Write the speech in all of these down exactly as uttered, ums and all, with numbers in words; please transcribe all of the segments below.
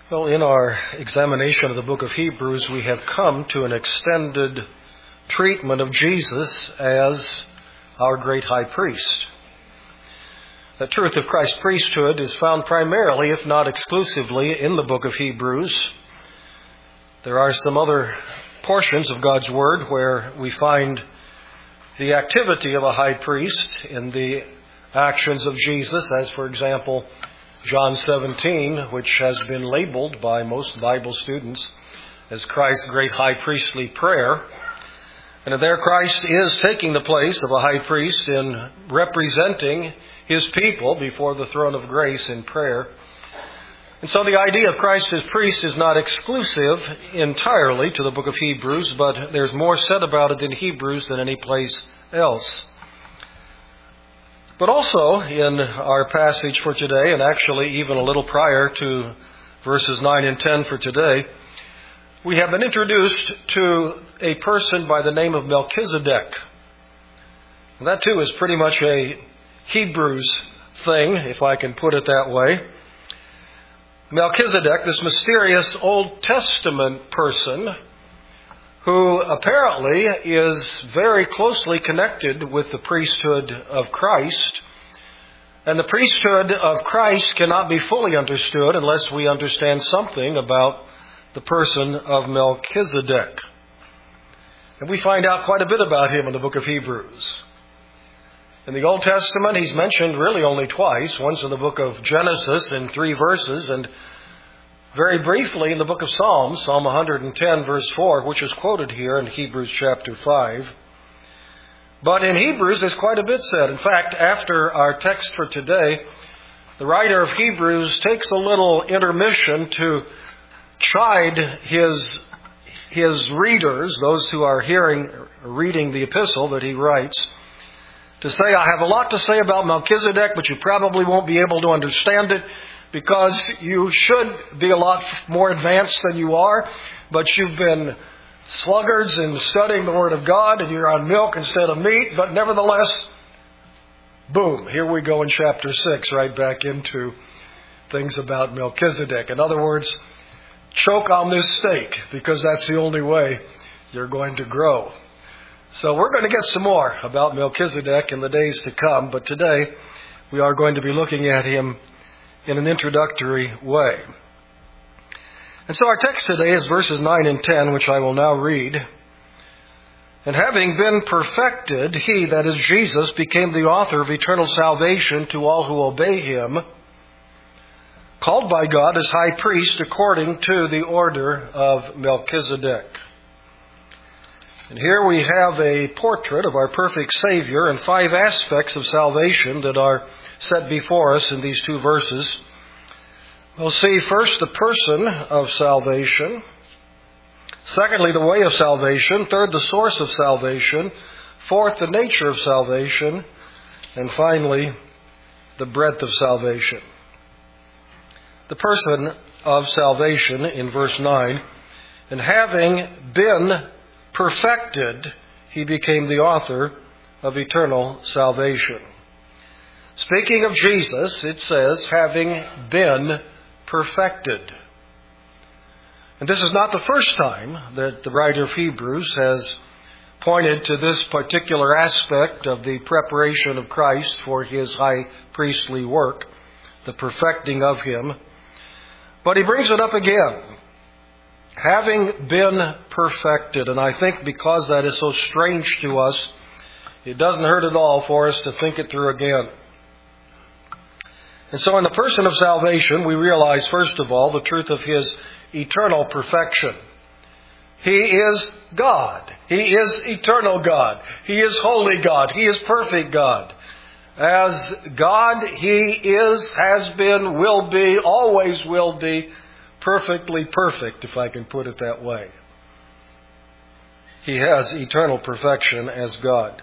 Well, in our examination of the book of Hebrews, we have come to an extended treatment of Jesus as our great high priest. The truth of Christ's priesthood is found primarily, if not exclusively, in the book of Hebrews. There are some other portions of God's Word where we find the activity of a high priest in the actions of Jesus, as, for example, John seventeen, which has been labeled by most Bible students as Christ's great high priestly prayer. And there Christ is taking the place of a high priest in representing His people before the throne of grace in prayer. And so the idea of Christ as priest is not exclusive entirely to the book of Hebrews, but there's more said about it in Hebrews than any place else. But also in our passage for today, and actually even a little prior to verses nine and ten for today, we have been introduced to a person by the name of Melchizedek. And that too is pretty much a Hebrews thing, if I can put it that way. Melchizedek, this mysterious Old Testament person who apparently is very closely connected with the priesthood of Christ. And the priesthood of Christ cannot be fully understood unless we understand something about the person of Melchizedek. And we find out quite a bit about him in the book of Hebrews. In the Old Testament, he's mentioned really only twice. Once in the book of Genesis in three verses, and very briefly in the book of Psalms, Psalm one hundred ten, verse four, which is quoted here in Hebrews chapter five. But in Hebrews, there's quite a bit said. In fact, after our text for today, the writer of Hebrews takes a little intermission to chide his, his readers, those who are hearing, reading the epistle that he writes, to say, I have a lot to say about Melchizedek, but you probably won't be able to understand it because you should be a lot more advanced than you are, but you've been sluggards in studying the Word of God, and you're on milk instead of meat. But nevertheless, boom, here we go in chapter six, right back into things about Melchizedek. In other words, choke on this steak, because that's the only way you're going to grow. So we're going to get some more about Melchizedek in the days to come, but today we are going to be looking at him in an introductory way. And so our text today is verses nine and ten, which I will now read. And having been perfected, he, that is Jesus, became the author of eternal salvation to all who obey him, called by God as high priest according to the order of Melchizedek. And here we have a portrait of our perfect Savior and five aspects of salvation that are set before us in these two verses. We'll see first the person of salvation. Secondly, the way of salvation. Third, the source of salvation. Fourth, the nature of salvation. And finally, the breadth of salvation. The person of salvation in verse nine. And having been perfected, he became the author of eternal salvation. Speaking of Jesus, it says, having been perfected. And this is not the first time that the writer of Hebrews has pointed to this particular aspect of the preparation of Christ for his high priestly work, the perfecting of him. But he brings it up again. Having been perfected. And I think because that is so strange to us, it doesn't hurt at all for us to think it through again. And so in the person of salvation, we realize, first of all, the truth of his eternal perfection. He is God. He is eternal God. He is holy God. He is perfect God. As God, he is, has been, will be, always will be perfectly perfect, if I can put it that way. He has eternal perfection as God.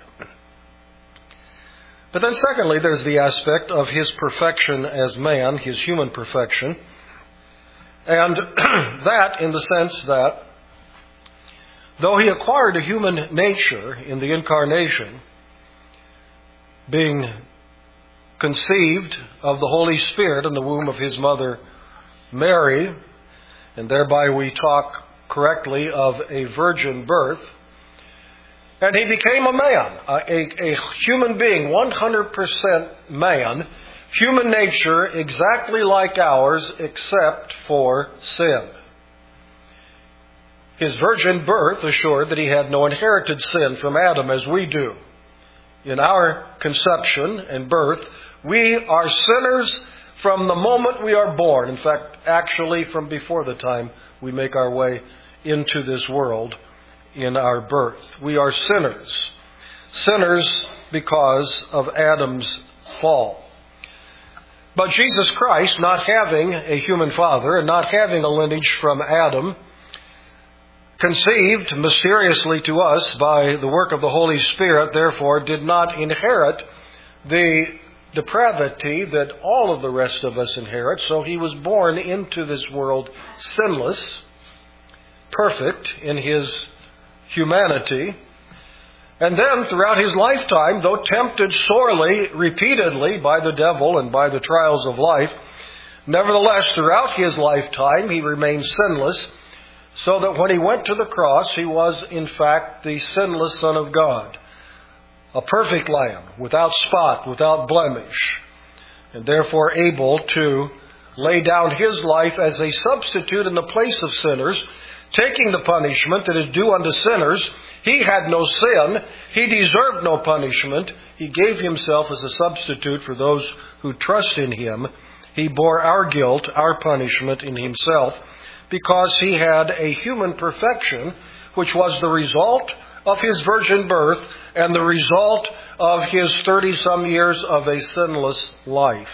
But then secondly, there's the aspect of his perfection as man, his human perfection. And that in the sense that though he acquired a human nature in the incarnation, being conceived of the Holy Spirit in the womb of his mother Mary, and thereby we talk correctly of a virgin birth. And he became a man, a, a, a human being, one hundred percent man, human nature exactly like ours except for sin. His virgin birth assured that he had no inherited sin from Adam as we do. In our conception and birth, we are sinners from the moment we are born. In fact, actually from before the time we make our way into this world in our birth. We are sinners. Sinners because of Adam's fall. But Jesus Christ, not having a human father and not having a lineage from Adam, conceived mysteriously to us by the work of the Holy Spirit, therefore did not inherit the depravity that all of the rest of us inherit. So he was born into this world sinless, perfect in his humanity. And then throughout his lifetime, though tempted sorely, repeatedly by the devil and by the trials of life, nevertheless throughout his lifetime he remained sinless, so that when he went to the cross, he was in fact the sinless Son of God, a perfect Lamb, without spot, without blemish, and therefore able to lay down his life as a substitute in the place of sinners, taking the punishment that is due unto sinners. He had no sin. He deserved no punishment. He gave himself as a substitute for those who trust in him. He bore our guilt, our punishment in himself, because he had a human perfection, which was the result of his virgin birth and the result of his thirty-some years of a sinless life.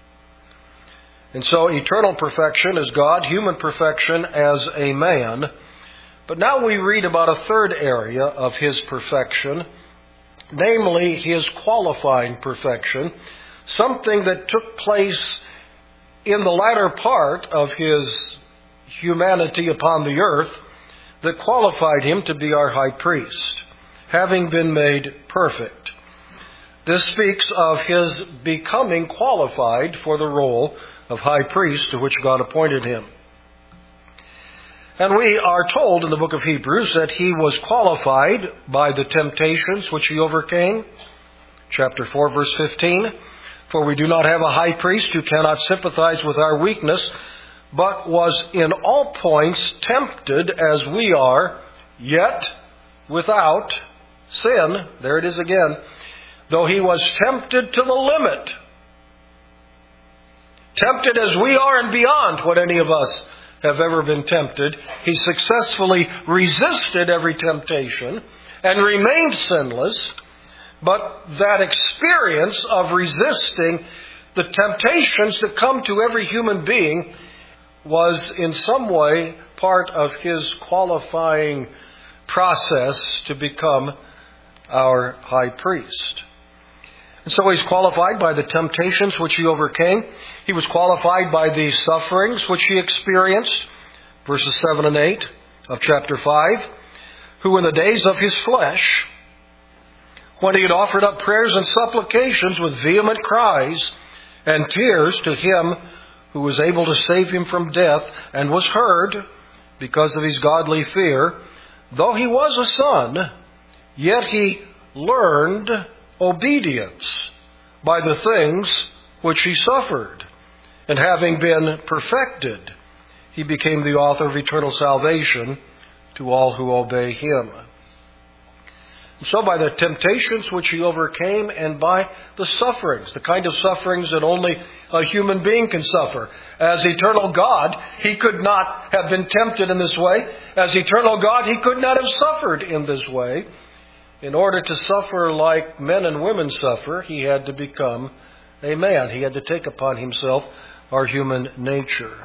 And so eternal perfection is God, human perfection as a man. But now we read about a third area of his perfection, namely his qualifying perfection, something that took place in the latter part of his humanity upon the earth that qualified him to be our high priest, having been made perfect. This speaks of his becoming qualified for the role of high priest to which God appointed him. And we are told in the book of Hebrews that he was qualified by the temptations which he overcame. Chapter four, verse fifteen. For we do not have a high priest who cannot sympathize with our weakness, but was in all points tempted as we are, yet without sin. There it is again. Though he was tempted to the limit. Tempted as we are and beyond what any of us have ever been tempted, he successfully resisted every temptation and remained sinless. But that experience of resisting the temptations that come to every human being was in some way part of his qualifying process to become our high priest. And so he's qualified by the temptations which he overcame. He was qualified by the sufferings which he experienced, verses seven and eight of chapter five, who in the days of his flesh, when he had offered up prayers and supplications with vehement cries and tears to him who was able to save him from death, and was heard because of his godly fear, though he was a son, yet he learned obedience by the things which he suffered. And having been perfected, he became the author of eternal salvation to all who obey him. So by the temptations which he overcame and by the sufferings, the kind of sufferings that only a human being can suffer. As eternal God, he could not have been tempted in this way. As eternal God, he could not have suffered in this way. In order to suffer like men and women suffer, he had to become a man. He had to take upon himself our human nature.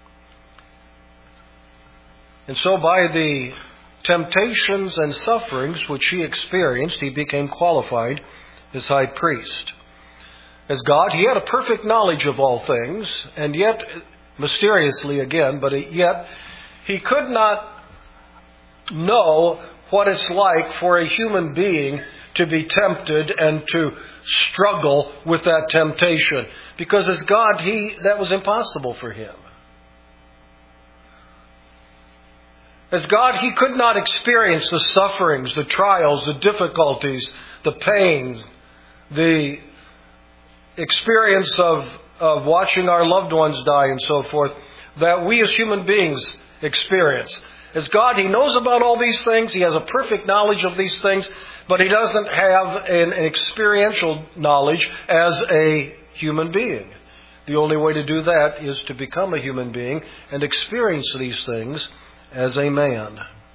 And so by the temptations and sufferings which he experienced, he became qualified as high priest. As God, he had a perfect knowledge of all things, and yet, mysteriously again, but yet he could not know what it's like for a human being to be tempted and to struggle with that temptation. Because as God, he that was impossible for him. As God, He could not experience the sufferings, the trials, the difficulties, the pains, the experience of, of watching our loved ones die and so forth, that we as human beings experience. As God, He knows about all these things. He has a perfect knowledge of these things, but He doesn't have an experiential knowledge as a human being. The only way to do that is to become a human being and experience these things as a man.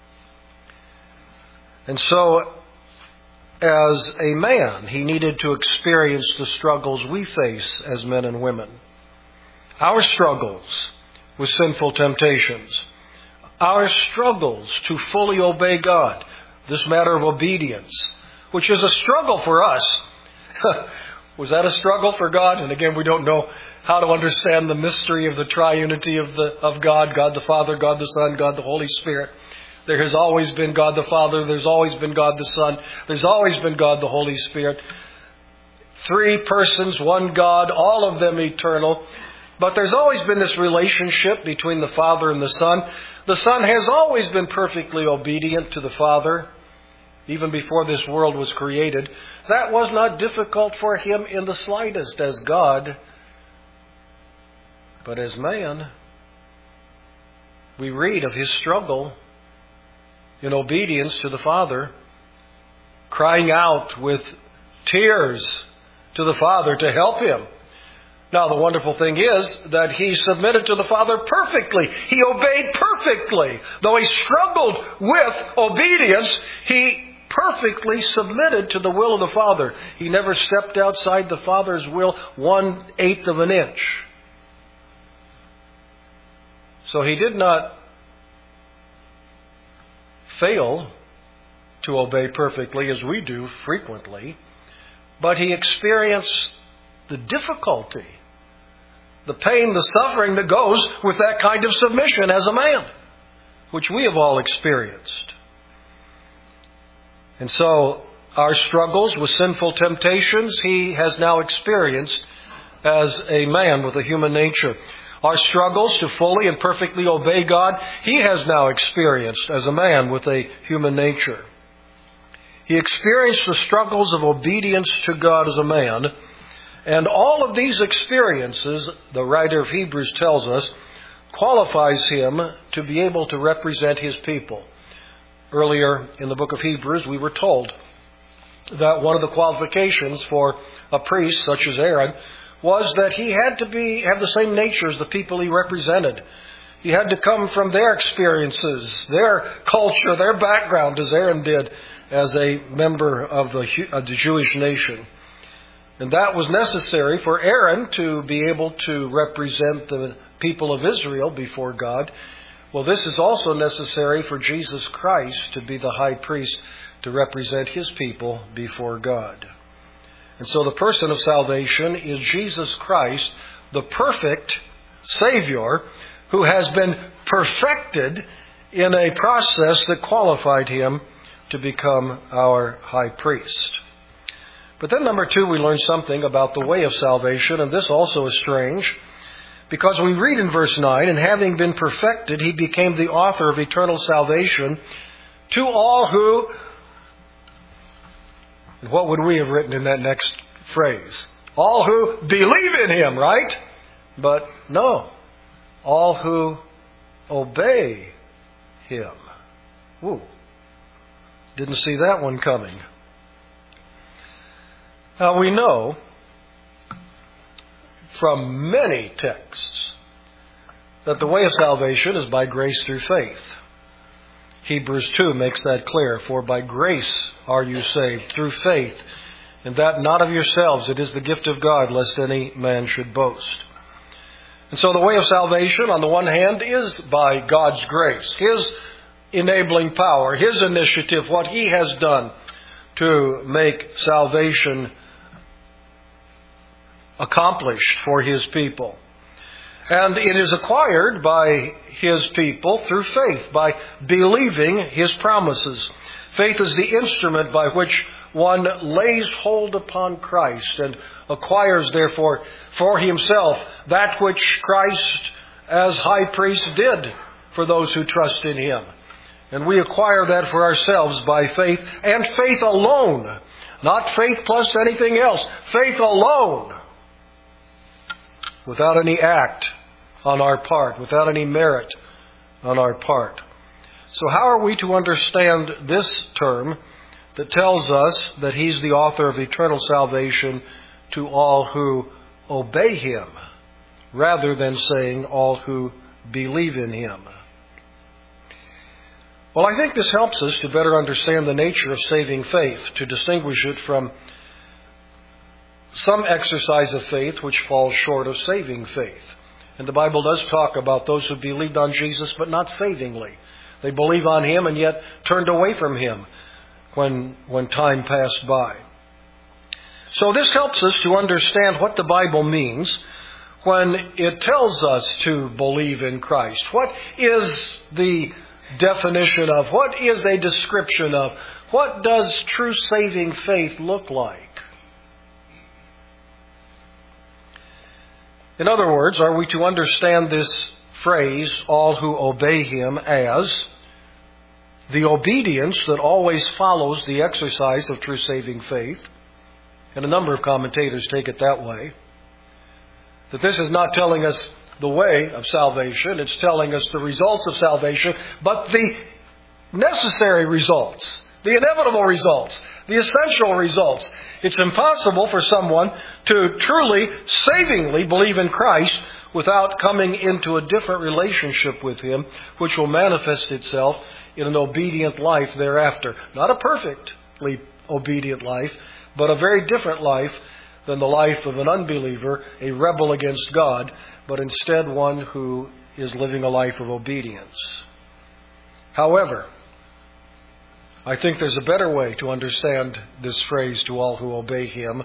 And so, as a man, He needed to experience the struggles we face as men and women. Our struggles with sinful temptations. Our struggles to fully obey God. This matter of obedience, which is a struggle for us. Was that a struggle for God? And again, we don't know how to understand the mystery of the triunity of the of God, God the Father, God the Son, God the Holy Spirit. There has always been God the Father, there's always been God the Son, there's always been God the Holy Spirit. Three persons, one God, all of them eternal. But there's always been this relationship between the Father and the Son. The Son has always been perfectly obedient to the Father, even before this world was created. That was not difficult for Him in the slightest as God. But as man, we read of His struggle in obedience to the Father, crying out with tears to the Father to help Him. Now, the wonderful thing is that He submitted to the Father perfectly. He obeyed perfectly. Though He struggled with obedience, He perfectly submitted to the will of the Father. He never stepped outside the Father's will one eighth of an inch. So He did not fail to obey perfectly as we do frequently, but He experienced the difficulty, the pain, the suffering that goes with that kind of submission as a man, which we have all experienced. And so our struggles with sinful temptations, He has now experienced as a man with a human nature. Our struggles to fully and perfectly obey God, He has now experienced as a man with a human nature. He experienced the struggles of obedience to God as a man. And all of these experiences, the writer of Hebrews tells us, qualifies him to be able to represent his people. Earlier in the book of Hebrews, we were told that one of the qualifications for a priest such as Aaron was that he had to be have the same nature as the people he represented. He had to come from their experiences, their culture, their background, as Aaron did as a member of the, of the Jewish nation. And that was necessary for Aaron to be able to represent the people of Israel before God. Well, this is also necessary for Jesus Christ to be the high priest to represent His people before God. And so the person of salvation is Jesus Christ, the perfect Savior, who has been perfected in a process that qualified Him to become our high priest. But then number two, we learn something about the way of salvation, and this also is strange, because we read in verse nine, and having been perfected, He became the author of eternal salvation to all who... And what would we have written in that next phrase? All who believe in Him, right? But no, all who obey Him. Ooh, didn't see that one coming. Now we know from many texts that the way of salvation is by grace through faith. Hebrews two makes that clear. For by grace are you saved through faith, and that not of yourselves, it is the gift of God, lest any man should boast. And so the way of salvation, on the one hand, is by God's grace, His enabling power, His initiative, what He has done to make salvation accomplished for His people. And it is acquired by His people through faith, by believing His promises. Faith is the instrument by which one lays hold upon Christ and acquires, therefore, for himself that which Christ as high priest did for those who trust in Him. And we acquire that for ourselves by faith, and faith alone. Not faith plus anything else. Faith alone. Without any act on our part, without any merit on our part. So how are we to understand this term that tells us that He's the author of eternal salvation to all who obey Him, rather than saying all who believe in Him? Well, I think this helps us to better understand the nature of saving faith, to distinguish it from some exercise of faith which falls short of saving faith. And the Bible does talk about those who believed on Jesus but not savingly. They believe on Him and yet turned away from Him when, when time passed by. So this helps us to understand what the Bible means when it tells us to believe in Christ. What is the definition of, what is a description of, what does true saving faith look like? In other words, are we to understand this phrase, all who obey Him, as the obedience that always follows the exercise of true saving faith? And a number of commentators take it that way. That this is not telling us the way of salvation, it's telling us the results of salvation, but the necessary results, the inevitable results, the essential results. It's impossible for someone to truly, savingly believe in Christ without coming into a different relationship with Him, which will manifest itself in an obedient life thereafter. Not a perfectly obedient life, but a very different life than the life of an unbeliever, a rebel against God, but instead one who is living a life of obedience. However, I think there's a better way to understand this phrase, to all who obey Him.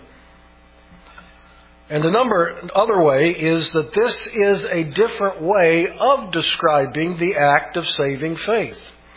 And another other way is that this is a different way of describing the act of saving faith.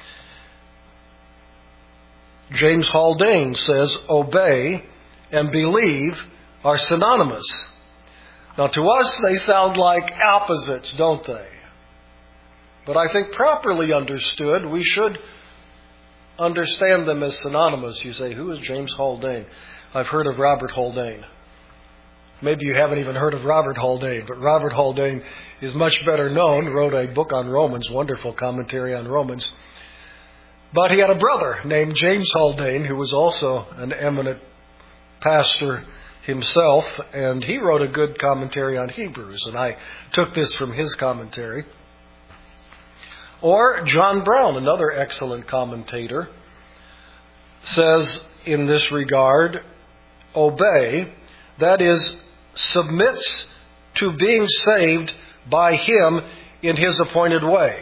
James Haldane says, obey and believe are synonymous. Now to us they sound like opposites, don't they? But I think properly understood, we should understand them as synonymous. You say, who is James Haldane? I've heard of Robert Haldane. Maybe you haven't even heard of Robert Haldane, but Robert Haldane is much better known, wrote a book on Romans, wonderful commentary on Romans. But he had a brother named James Haldane, who was also an eminent pastor himself, and he wrote a good commentary on Hebrews, and I took this from his commentary. Or John Brown, another excellent commentator, says in this regard, obey, that is, submits to being saved by Him in His appointed way.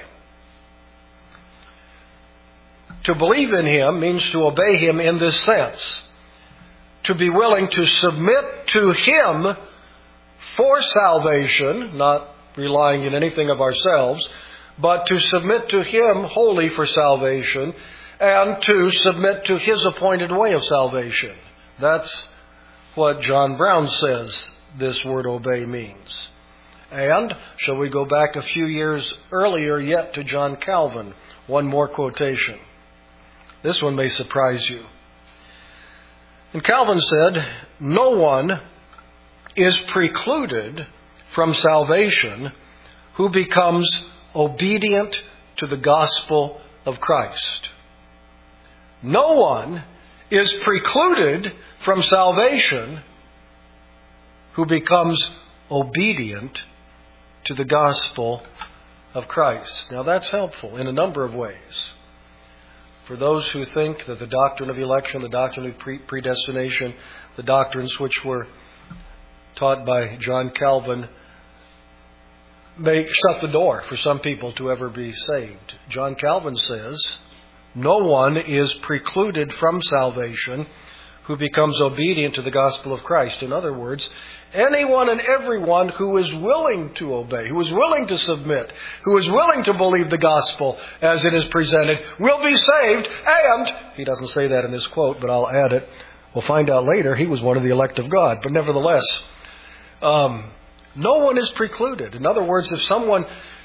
To believe in Him means to obey Him in this sense. To be willing to submit to Him for salvation, not relying in anything of ourselves, but to submit to Him wholly for salvation, and to submit to His appointed way of salvation. That's what John Brown says this word obey means. And shall we go back a few years earlier yet to John Calvin? One more quotation. This one may surprise you. And Calvin said, no one is precluded from salvation who becomes obedient to the gospel of Christ. No one is precluded from salvation who becomes obedient to the gospel of Christ. Now that's helpful in a number of ways. For those who think that the doctrine of election, the doctrine of pre- predestination, the doctrines which were taught by John Calvin may shut the door for some people to ever be saved. John Calvin says, no one is precluded from salvation who becomes obedient to the gospel of Christ. In other words, anyone and everyone who is willing to obey, who is willing to submit, who is willing to believe the gospel as it is presented, will be saved. And, he doesn't say that in this quote, but I'll add it. We'll find out later he was one of the elect of God. But nevertheless, um, no one is precluded. In other words, if someone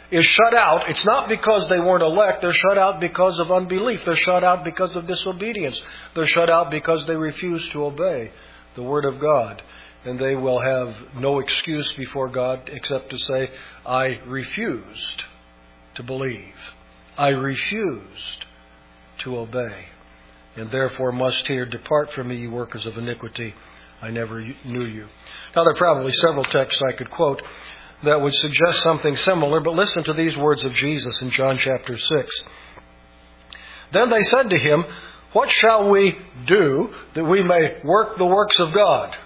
is shut out, it's not because they weren't elect. They're shut out because of unbelief. They're shut out because of disobedience. They're shut out because they refuse to obey the Word of God. And they will have no excuse before God except to say, I refused to believe. I refused to obey. And therefore must here depart from me, you workers of iniquity. I never knew you. Now, there are probably several texts I could quote that would suggest something similar, but listen to these words of Jesus in John chapter six. Then they said to him, what shall we do that we may work the works of God?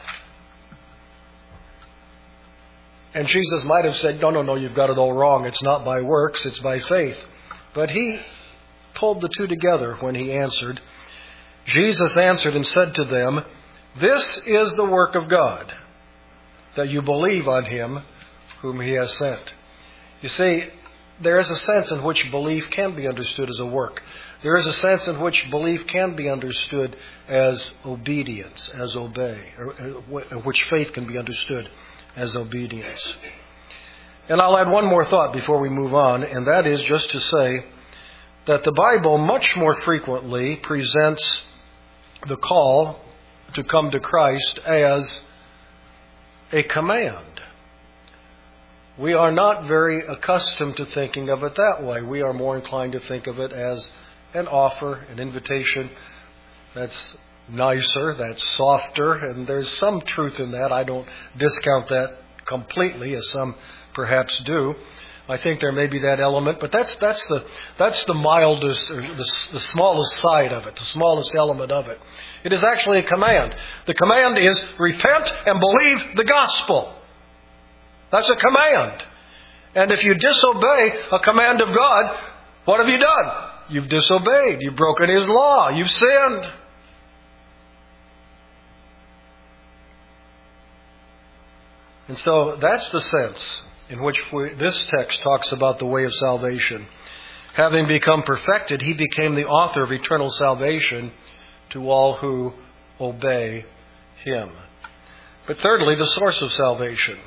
And Jesus might have said, no, no, no, you've got it all wrong. It's not by works, it's by faith. But he pulled the two together when he answered. Jesus answered and said to them, this is the work of God, that you believe on Him whom He has sent. You see, there is a sense in which belief can be understood as a work. There is a sense in which belief can be understood as obedience, as obey, or in which faith can be understood as obedience. And I'll add one more thought before we move on, and that is just to say that the Bible much more frequently presents the call to come to Christ as a command. We are not very accustomed to thinking of it that way. We are more inclined to think of it as an offer, an invitation. That's nicer, that's softer, and there's some truth in that. I don't discount that completely, as some perhaps do. I think there may be that element, but that's that's the that's the mildest, or the, the smallest side of it, the smallest element of it. It is actually a command. The command is repent and believe the gospel. That's a command. And if you disobey a command of God, what have you done? You've disobeyed. You've broken His law. You've sinned. And so that's the sense in which we, this text talks about the way of salvation. Having become perfected, He became the author of eternal salvation to all who obey Him. But thirdly, the source of salvation.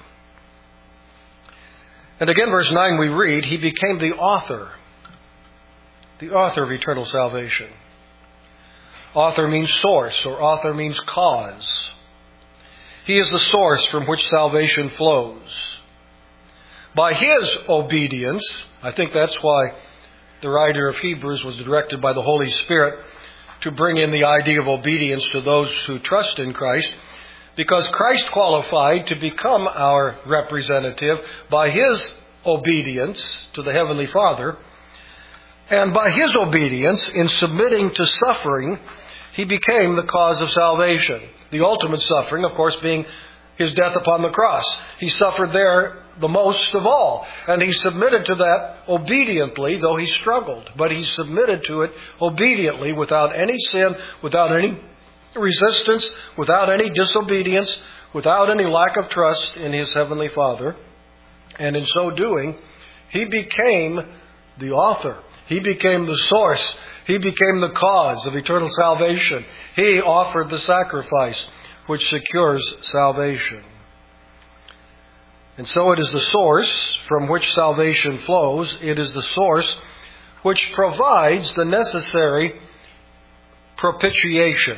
And again, verse nine, we read, He became the author, the author of eternal salvation. Author means source, or author means cause. He is the source from which salvation flows. By His obedience, I think that's why the writer of Hebrews was directed by the Holy Spirit to bring in the idea of obedience to those who trust in Christ, because Christ qualified to become our representative by His obedience to the Heavenly Father. And by His obedience in submitting to suffering, He became the cause of salvation. The ultimate suffering, of course, being His death upon the cross. He suffered there the most of all. And He submitted to that obediently, though He struggled. But He submitted to it obediently, without any sin, without any resistance, without any disobedience, without any lack of trust in His Heavenly Father. And in so doing, He became the author. He became the source. He became the cause of eternal salvation. He offered the sacrifice which secures salvation. And so it is the source from which salvation flows. It is the source which provides the necessary propitiation.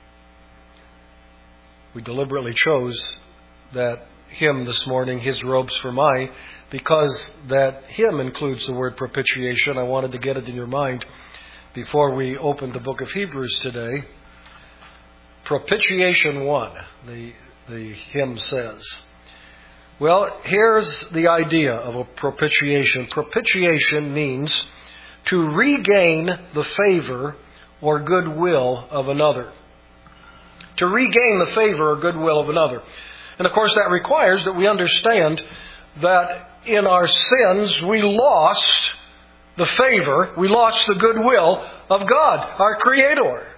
We deliberately chose that hymn this morning, His Robes for Mine, because that hymn includes the word propitiation. I wanted to get it in your mind before we open the book of Hebrews today. Propitiation one, the, the hymn says. Well, here's the idea of a propitiation. Propitiation means to regain the favor or goodwill of another. To regain the favor or goodwill of another. And of course that requires that we understand that in our sins we lost the favor, we lost the goodwill of God, our Creator.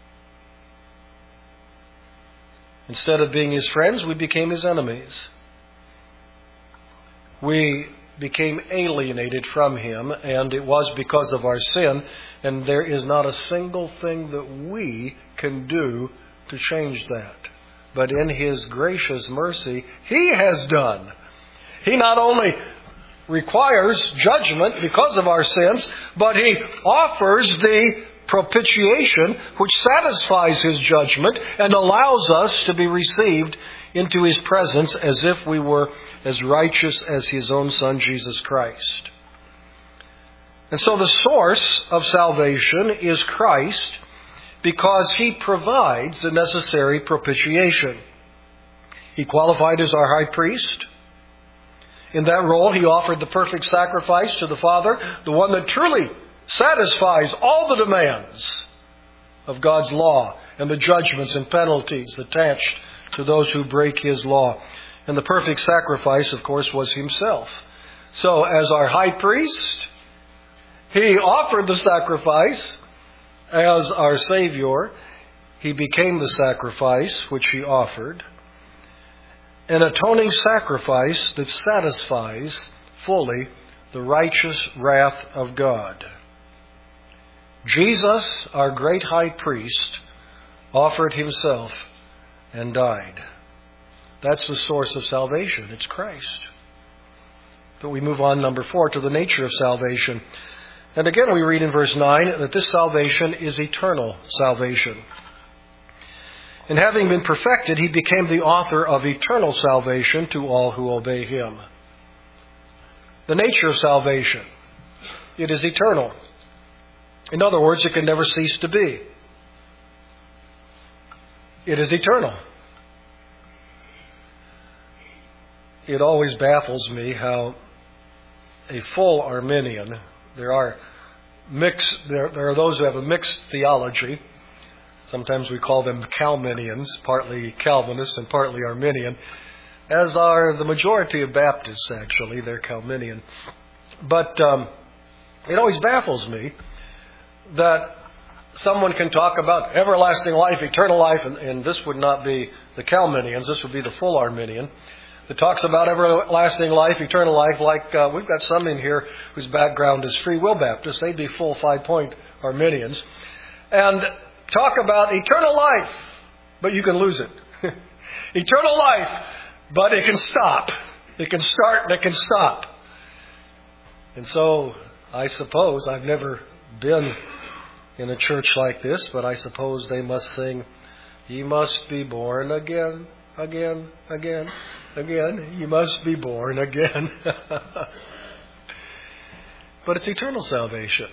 Instead of being His friends, we became His enemies. We became alienated from Him, and it was because of our sin, and there is not a single thing that we can do to change that. But in His gracious mercy, He has done. He not only requires judgment because of our sins, but He offers the propitiation which satisfies His judgment and allows us to be received into His presence as if we were as righteous as His own Son, Jesus Christ. And so the source of salvation is Christ, because He provides the necessary propitiation. He qualified as our high priest. In that role, He offered the perfect sacrifice to the Father, the one that truly satisfies all the demands of God's law and the judgments and penalties attached to those who break His law. And the perfect sacrifice, of course, was Himself. So, as our high priest, He offered the sacrifice. As our Savior, He became the sacrifice which He offered. An atoning sacrifice that satisfies fully the righteous wrath of God. Jesus, our great high priest, offered Himself and died. That's the source of salvation. It's Christ. But we move on, number four, to the nature of salvation. And again we read in verse nine that this salvation is eternal salvation. And having been perfected, He became the author of eternal salvation to all who obey Him. The nature of salvation. It is eternal. In other words, it can never cease to be. It is eternal. It always baffles me how a full Arminian, there are mixed, there, there are those who have a mixed theology. Sometimes we call them Calminians, partly Calvinists and partly Arminian, as are the majority of Baptists, actually. They're Calminian. But um, it always baffles me that someone can talk about everlasting life, eternal life, and, and this would not be the Calminians, this would be the full Arminian, that talks about everlasting life, eternal life, like uh, we've got some in here whose background is Free Will Baptists. They'd be full five-point Arminians. And talk about eternal life, but you can lose it. Eternal life, but it can stop. It can start and it can stop. And so, I suppose, I've never been in a church like this, but I suppose they must sing, "Ye must be born again, again, again, again. Ye must be born again." But it's eternal salvation.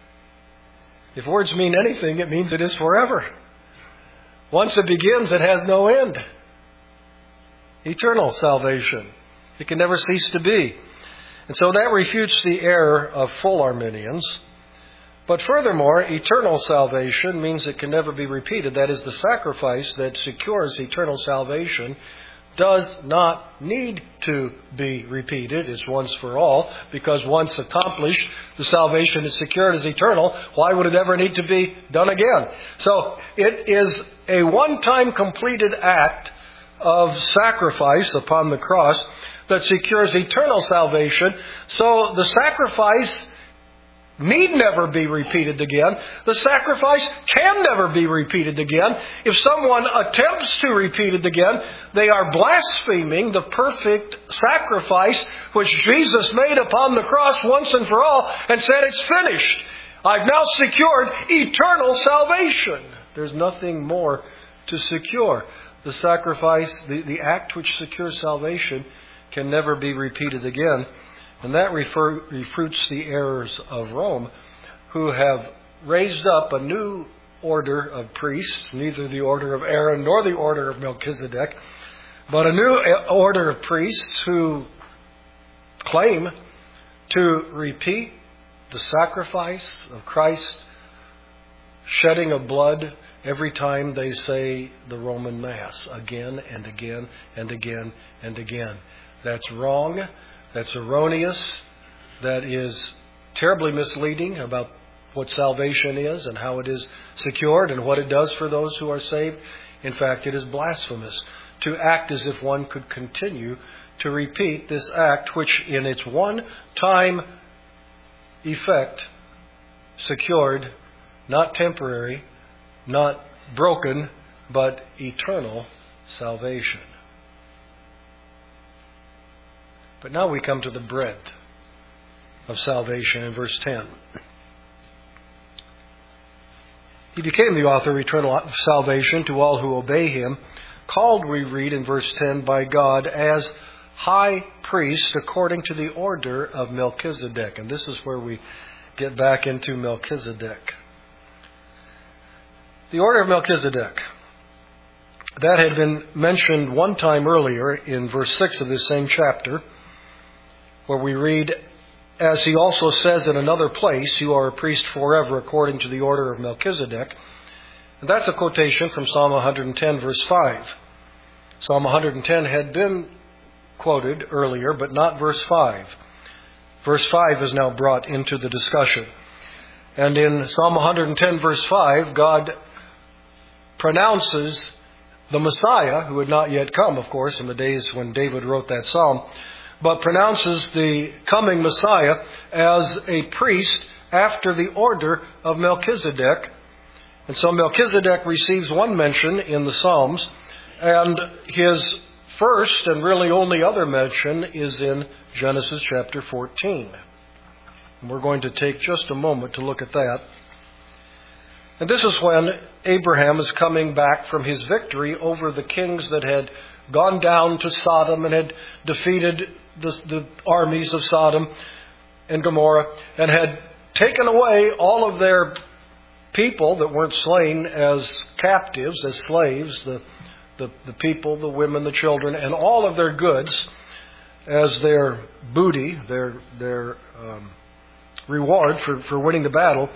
If words mean anything, it means it is forever. Once it begins, it has no end. Eternal salvation. It can never cease to be. And so that refutes the error of full Arminians. But furthermore, eternal salvation means it can never be repeated. That is, the sacrifice that secures eternal salvation does not need to be repeated. It's once for all, because once accomplished, the salvation is secured as eternal. Why would it ever need to be done again? So it is a one-time completed act of sacrifice upon the cross that secures eternal salvation. So the sacrifice need never be repeated again. The sacrifice can never be repeated again. If someone attempts to repeat it again, they are blaspheming the perfect sacrifice which Jesus made upon the cross once and for all and said, "It's finished. I've now secured eternal salvation." There's nothing more to secure. The sacrifice, the, the act which secures salvation, can never be repeated again. And that refer, refutes the errors of Rome, who have raised up a new order of priests, neither the order of Aaron nor the order of Melchizedek, but a new order of priests who claim to repeat the sacrifice of Christ shedding of blood every time they say the Roman Mass, again and again and again and again. That's wrong. That's erroneous. That is terribly misleading about what salvation is and how it is secured and what it does for those who are saved. In fact, it is blasphemous to act as if one could continue to repeat this act which in its one-time effect secured not temporary, not broken, but eternal salvation. But now we come to the breadth of salvation in verse ten. He became the author of eternal salvation to all who obey him, called, we read in verse ten, by God as high priest according to the order of Melchizedek. And this is where we get back into Melchizedek. The order of Melchizedek. That had been mentioned one time earlier in verse six of this same chapter, where we read, as he also says in another place, you are a priest forever according to the order of Melchizedek. And that's a quotation from Psalm one hundred ten, verse five. Psalm one hundred ten had been quoted earlier, but not verse five. Verse five is now brought into the discussion. And in Psalm one hundred ten, verse five, God pronounces the Messiah, who had not yet come, of course, in the days when David wrote that psalm, but pronounces the coming Messiah as a priest after the order of Melchizedek. And so Melchizedek receives one mention in the Psalms, and his first and really only other mention is in Genesis chapter fourteen. And we're going to take just a moment to look at that. And this is when Abraham is coming back from his victory over the kings that had gone down to Sodom and had defeated the, the armies of Sodom and Gomorrah and had taken away all of their people that weren't slain as captives, as slaves, the, the, the people, the women, the children, and all of their goods as their booty, their, their um, reward for, for winning the battle.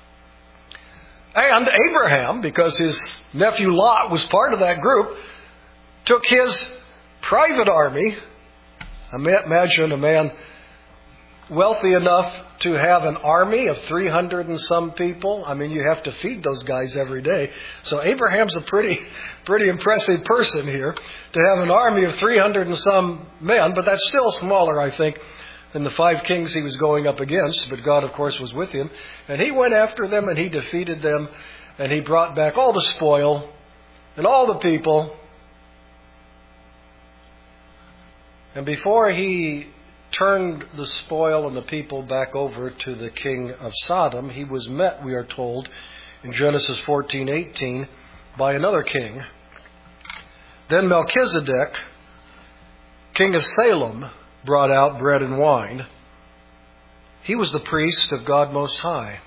And Abraham, because his nephew Lot was part of that group, took his private army. Imagine a man wealthy enough to have an army of three hundred and some people. I mean, you have to feed those guys every day. So Abraham's a pretty, pretty impressive person here to have an army of three hundred and some men, but that's still smaller, I think, than the five kings he was going up against. But God, of course, was with him. And he went after them and he defeated them and he brought back all the spoil and all the people. And before he turned the spoil and the people back over to the king of Sodom, he was met, we are told, in Genesis fourteen eighteen, by another king. Then Melchizedek, king of Salem, brought out bread and wine. He was the priest of God Most High.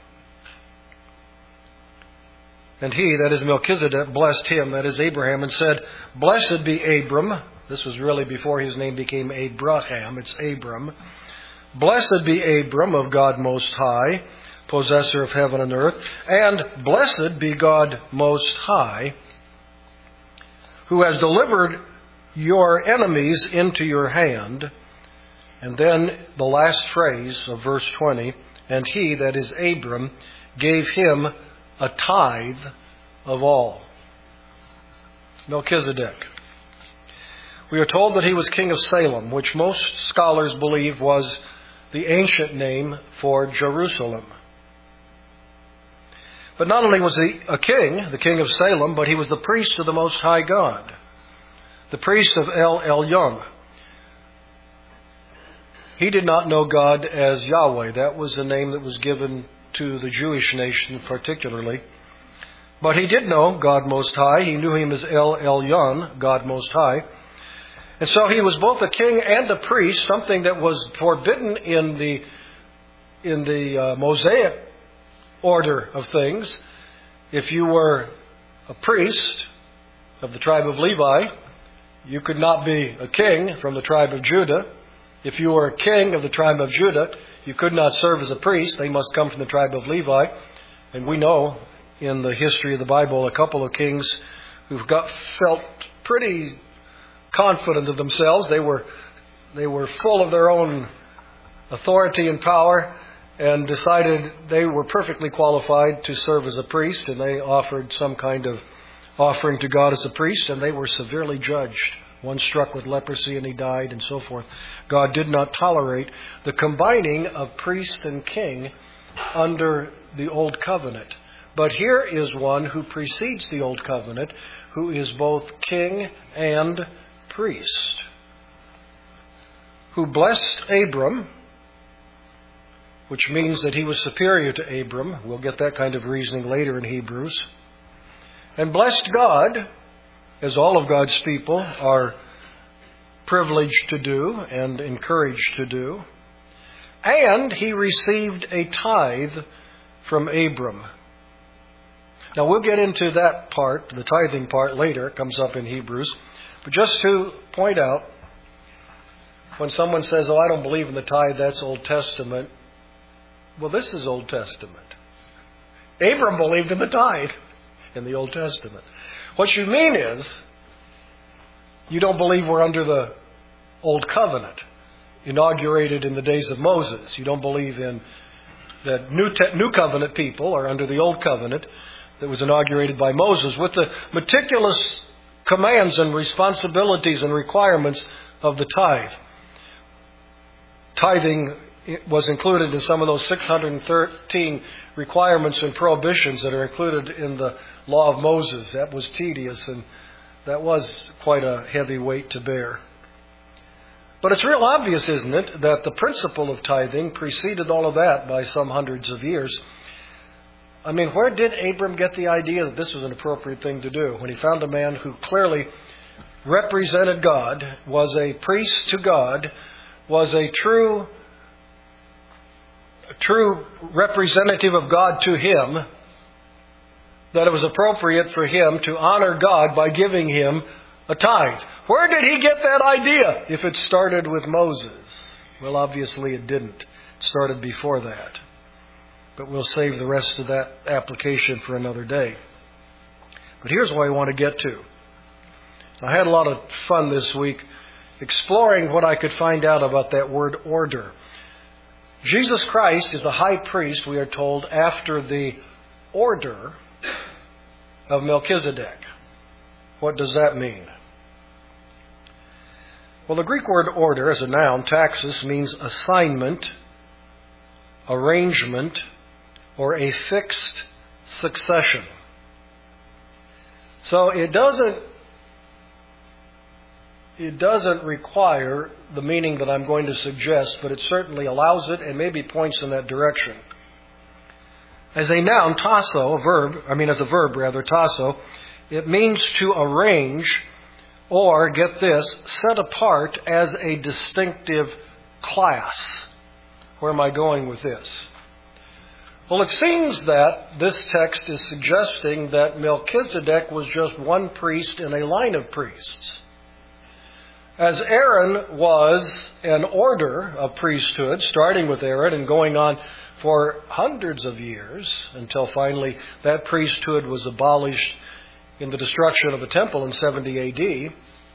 And he, that is Melchizedek, blessed him, that is Abraham, and said, Blessed be Abram. This was really before his name became Abraham. It's Abram. Blessed be Abram of God Most High, possessor of heaven and earth. And blessed be God Most High, who has delivered your enemies into your hand. And then the last phrase of verse twenty, and he, that is Abram, gave him a tithe of all. Melchizedek. We are told that he was king of Salem, which most scholars believe was the ancient name for Jerusalem. But not only was he a king, the king of Salem, but he was the priest of the Most High God, the priest of El Elyon. He did not know God as Yahweh. That was the name that was given to the Jewish nation particularly. But he did know God Most High. He knew him as El Elyon, God Most High. And so he was both a king and a priest, something that was forbidden in the in the uh, Mosaic order of things. If you were a priest of the tribe of Levi, you could not be a king from the tribe of Judah. If you were a king of the tribe of Judah, you could not serve as a priest. They must come from the tribe of Levi. And we know in the history of the Bible a couple of kings who got felt pretty confident of themselves. They were they were full of their own authority and power and decided they were perfectly qualified to serve as a priest, and they offered some kind of offering to God as a priest, and they were severely judged. One struck with leprosy and he died, and so forth. God did not tolerate the combining of priest and king under the Old Covenant. But here is one who precedes the Old Covenant, who is both king and priest, who blessed Abram which means that he was superior to Abram. We'll get that kind of reasoning later in Hebrews. And blessed God, as all of God's people are privileged to do and encouraged to do. And he received a tithe from Abram. Now we'll get into that part, the tithing part, later. It comes up in Hebrews. But just to point out, when someone says, oh, I don't believe in the tithe, that's Old Testament. Well, this is Old Testament. Abram believed in the tithe in the Old Testament. What you mean is, you don't believe we're under the Old Covenant, inaugurated in the days of Moses. You don't believe in that New, Te- New Covenant people are under the Old Covenant that was inaugurated by Moses with the meticulous commands and responsibilities and requirements of the tithe. Tithing was included in some of those six hundred thirteen requirements and prohibitions that are included in the law of Moses. That was tedious, and that was quite a heavy weight to bear. But it's real obvious, isn't it, that the principle of tithing preceded all of that by some hundreds of years. I mean, where did Abram get the idea that this was an appropriate thing to do? When he found a man who clearly represented God, was a priest to God, was a true, a true representative of God to him, that it was appropriate for him to honor God by giving him a tithe. Where did he get that idea if it started with Moses? Well, obviously it didn't. It started before that. But we'll save the rest of that application for another day. But here's what I want to get to. I had a lot of fun this week exploring what I could find out about that word order. Jesus Christ is a high priest, we are told, after the order of Melchizedek. What does that mean? Well, the Greek word order as a noun, taxis, means assignment, arrangement, or a fixed succession. So it doesn't it doesn't require the meaning that I'm going to suggest, but it certainly allows it and maybe points in that direction. As a noun, tasso, a verb, I mean as a verb rather, tasso, it means to arrange or, get this, set apart as a distinctive class. Where am I going with this? Well, it seems that this text is suggesting that Melchizedek was just one priest in a line of priests. As Aaron was an order of priesthood, starting with Aaron and going on for hundreds of years until finally that priesthood was abolished in the destruction of the temple in seventy A D.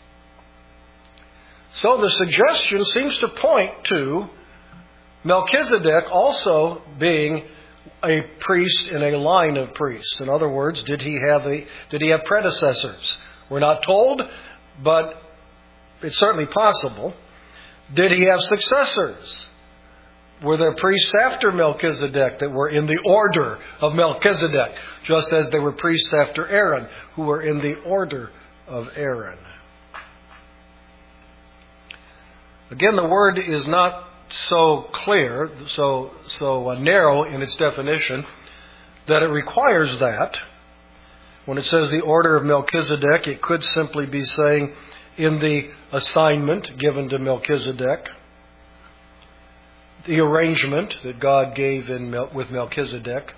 So the suggestion seems to point to Melchizedek also being a priest in a line of priests. In other words, did he have a did he have predecessors? We're not told, but it's certainly possible. Did he have successors? Were there priests after Melchizedek that were in the order of Melchizedek, just as there were priests after Aaron who were in the order of Aaron? Again, the word is not so clear, so so uh, narrow in its definition, that it requires that. When it says the order of Melchizedek, it could simply be saying in the assignment given to Melchizedek, the arrangement that God gave in Mel- with Melchizedek.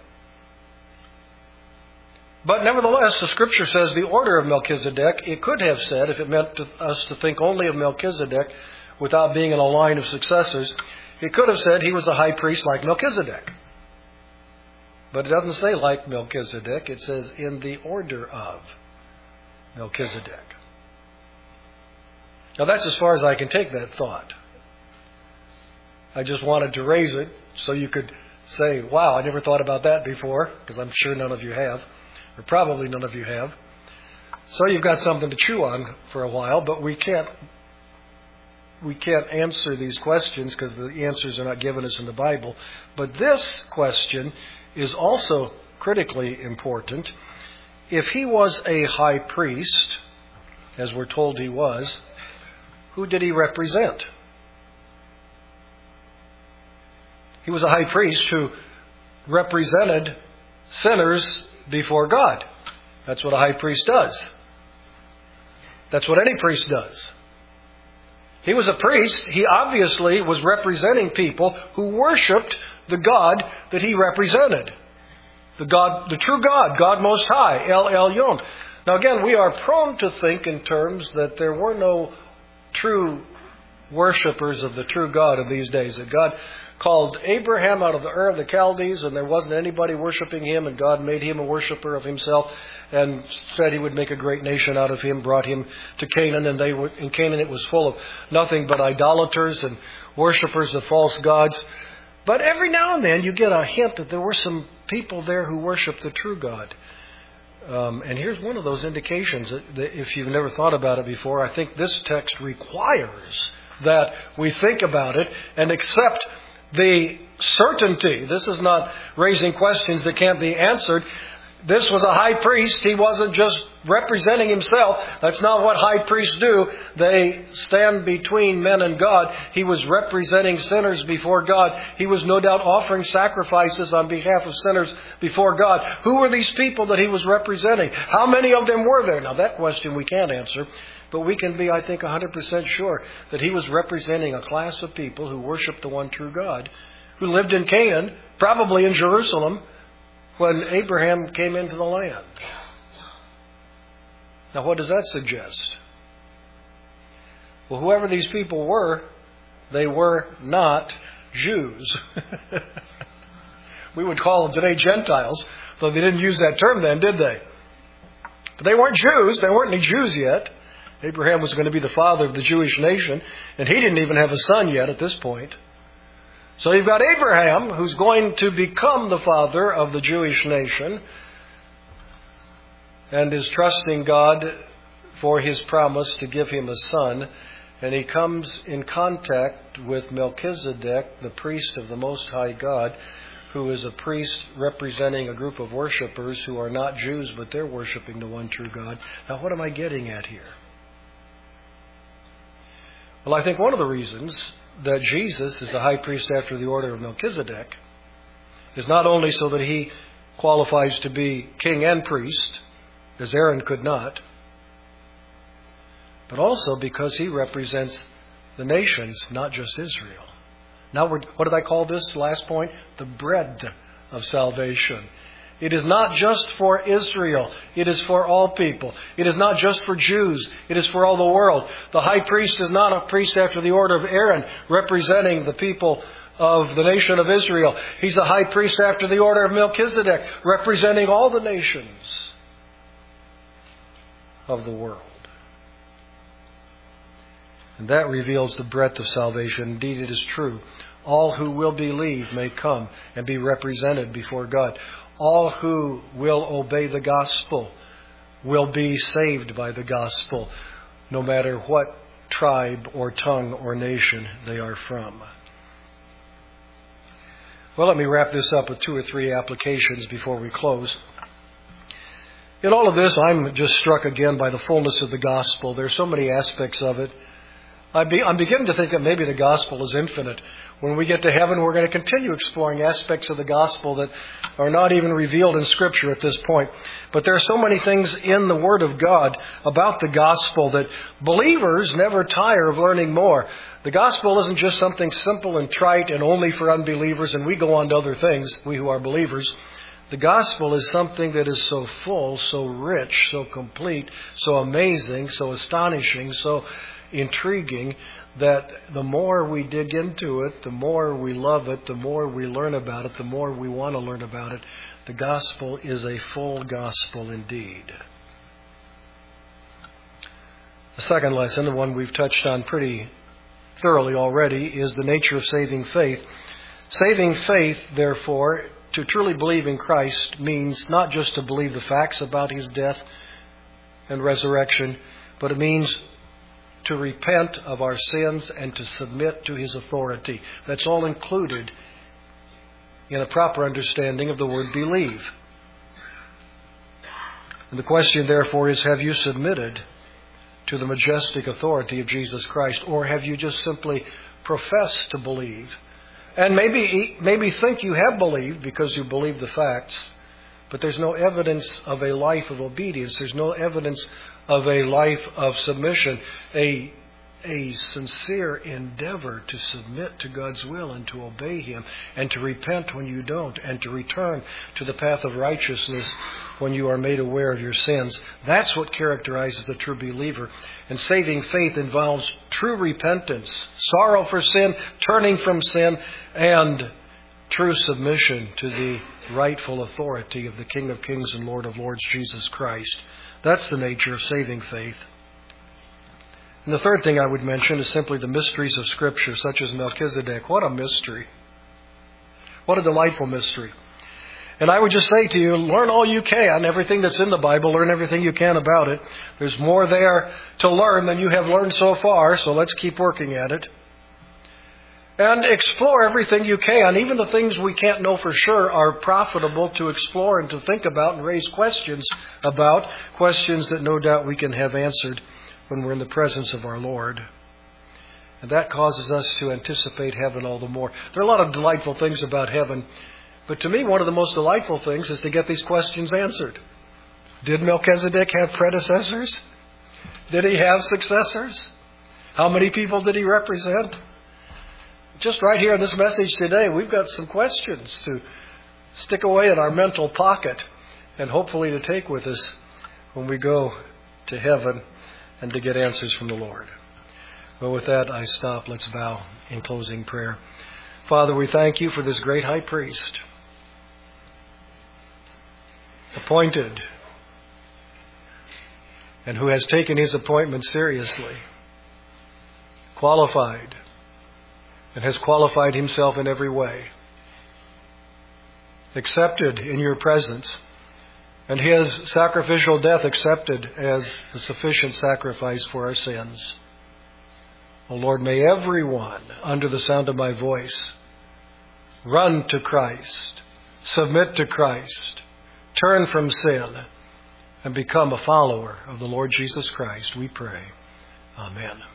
But nevertheless, the Scripture says the order of Melchizedek. It could have said, if it meant to us to think only of Melchizedek without being in a line of successors, it could have said he was a high priest like Melchizedek. But it doesn't say like Melchizedek. It says in the order of Melchizedek. Now that's as far as I can take that thought. I just wanted to raise it so you could say, wow, I never thought about that before, because I'm sure none of you have, or probably none of you have. So you've got something to chew on for a while, but we can't we can't answer these questions because the answers are not given us in the Bible. But this question is also critically important. If he was a high priest, as we're told he was, who did he represent? He was a high priest who represented sinners before God. That's what a high priest does. That's what any priest does. He was a priest. He obviously was representing people who worshipped the God that he represented. The God, the true God, God Most High, El Elyon. Now again, we are prone to think in terms that there were no true worshippers of the true God in these days. That God called Abraham out of the Ur of the Chaldees, and there wasn't anybody worshiping him, and God made him a worshiper of himself, and said he would make a great nation out of him, brought him to Canaan, and they were, in Canaan it was full of nothing but idolaters and worshippers of false gods. But every now and then you get a hint that there were some people there who worshiped the true God. Um, and here's one of those indications that, that if you've never thought about it before, I think this text requires that we think about it and accept the certainty. This is not raising questions that can't be answered. This was a high priest. He wasn't just representing himself. That's not what high priests do. They stand between men and God. He was representing sinners before God. He was no doubt offering sacrifices on behalf of sinners before God. Who were these people that he was representing? How many of them were there? Now that question we can't answer. But we can be, I think, one hundred percent sure that he was representing a class of people who worshiped the one true God, who lived in Canaan, probably in Jerusalem, when Abraham came into the land. Now, what does that suggest? Well, whoever these people were, they were not Jews. We would call them today Gentiles, though they didn't use that term then, did they? But they weren't Jews. They weren't any Jews yet. Abraham was going to be the father of the Jewish nation, and he didn't even have a son yet at this point. So you've got Abraham, who's going to become the father of the Jewish nation, and is trusting God for his promise to give him a son. And he comes in contact with Melchizedek, the priest of the Most High God, who is a priest representing a group of worshipers who are not Jews, but they're worshiping the one true God. Now, what am I getting at here? Well, I think one of the reasons that Jesus is the high priest after the order of Melchizedek is not only so that he qualifies to be king and priest, as Aaron could not, but also because he represents the nations, not just Israel. Now, we're, what did I call this last point? The bread of salvation. It is not just for Israel. It is for all people. It is not just for Jews. It is for all the world. The high priest is not a priest after the order of Aaron, representing the people of the nation of Israel. He's a high priest after the order of Melchizedek, representing all the nations of the world. And that reveals the breadth of salvation. Indeed, it is true. All who will believe may come and be represented before God. All who will obey the gospel will be saved by the gospel, no matter what tribe or tongue or nation they are from. Well, let me wrap this up with two or three applications before we close. In all of this, I'm just struck again by the fullness of the gospel. There are so many aspects of it. I'm beginning to think that maybe the gospel is infinite. When we get to heaven, we're going to continue exploring aspects of the gospel that are not even revealed in Scripture at this point. But there are so many things in the Word of God about the gospel that believers never tire of learning more. The gospel isn't just something simple and trite and only for unbelievers, and we go on to other things, we who are believers. The gospel is something that is so full, so rich, so complete, so amazing, so astonishing, so intriguing, that the more we dig into it, the more we love it, the more we learn about it, the more we want to learn about it. The gospel is a full gospel indeed. The second lesson, the one we've touched on pretty thoroughly already, is the nature of saving faith. Saving faith, therefore, to truly believe in Christ means not just to believe the facts about His death and resurrection, but it means to repent of our sins and to submit to His authority. That's all included in a proper understanding of the word believe. And the question, therefore, is, have you submitted to the majestic authority of Jesus Christ? Or have you just simply professed to believe, And maybe, maybe think you have believed because you believe the facts, but there's no evidence of a life of obedience. There's no evidence of a life of submission, a, a sincere endeavor to submit to God's will and to obey Him, and to repent when you don't, and to return to the path of righteousness when you are made aware of your sins. That's what characterizes the true believer. And saving faith involves true repentance, sorrow for sin, turning from sin, and true submission to the rightful authority of the King of Kings and Lord of Lords, Jesus Christ. That's the nature of saving faith. And the third thing I would mention is simply the mysteries of Scripture, such as Melchizedek. What a mystery. What a delightful mystery. And I would just say to you, learn all you can, everything that's in the Bible, learn everything you can about it. There's more there to learn than you have learned so far, so let's keep working at it. And explore everything you can. Even the things we can't know for sure are profitable to explore and to think about and raise questions about, questions that no doubt we can have answered when we're in the presence of our Lord. And that causes us to anticipate heaven all the more. There are a lot of delightful things about heaven. But to me, one of the most delightful things is to get these questions answered. Did Melchizedek have predecessors? Did he have successors? How many people did he represent? Just right here in this message today, we've got some questions to stick away in our mental pocket and hopefully to take with us when we go to heaven and to get answers from the Lord. Well, with that, I stop. Let's bow in closing prayer. Father, we thank you for this great high priest, appointed, and who has taken his appointment seriously, qualified, and has qualified himself in every way, accepted in your presence, and his sacrificial death accepted as the sufficient sacrifice for our sins. O Lord, may everyone under the sound of my voice run to Christ, submit to Christ, turn from sin, and become a follower of the Lord Jesus Christ, we pray. Amen.